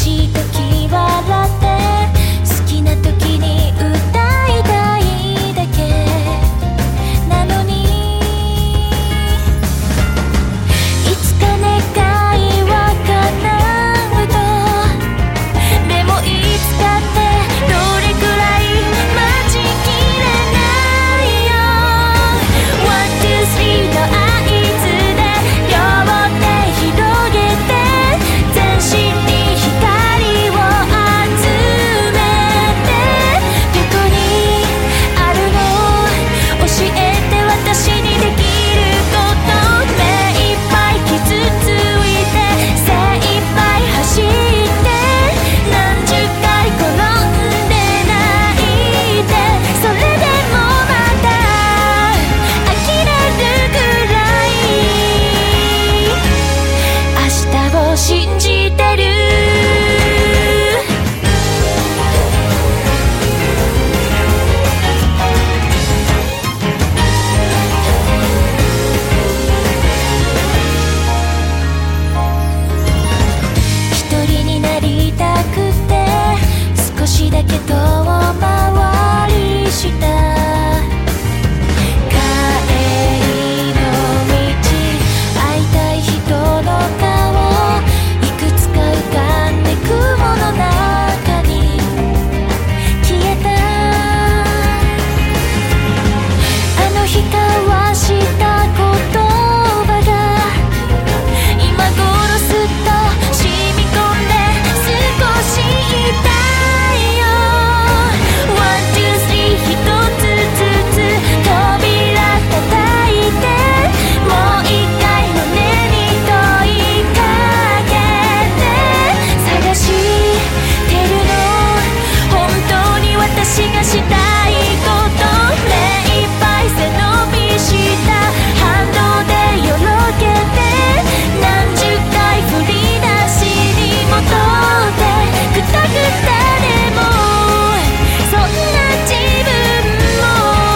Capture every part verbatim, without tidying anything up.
しい時笑って好きな時に歌いたいだけなのに、いつか願いは叶うと、でもいつかってどれくらい待ちきれないよ。ワン、ツー、スリーの合図で両手広げて全身に光を集めて、どこにあるの教えて私にできること、目いっぱい傷ついて精いっぱい走って何十回転んで泣いて、それでもまた呆れるくらい明日を信じてる。一人になりたくて少しだけ遠回りした。帰りの道、会いたい人の顔いくつか浮かんで雲の中に消えた。あの日交わした言葉が今頃すっと染み込んで少し痛いよ。ワン、ツー、スリー一つずつ扉叩いて、もう一回胸に問いかけて、探してるの本当に私がしたいこと、目いっぱい背伸びした反動でよろけて何十回振り出しに戻ってくたくたでもそんな自分も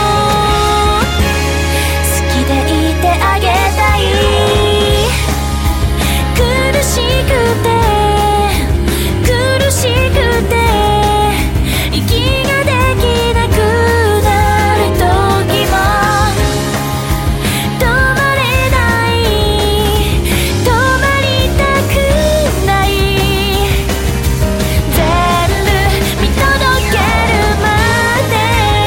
好きでいてあげたい。苦しくて苦しくて息ができなくなる時も止まれない、止まりたくない、全部見届けるまで。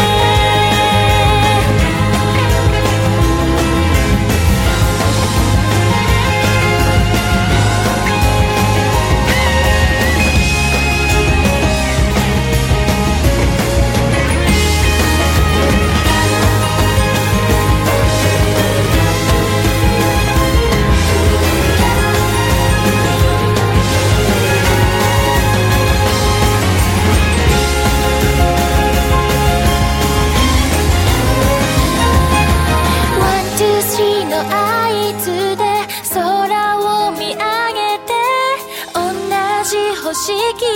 ワン、ツー、スリーの合図で空を見上げて同じ星切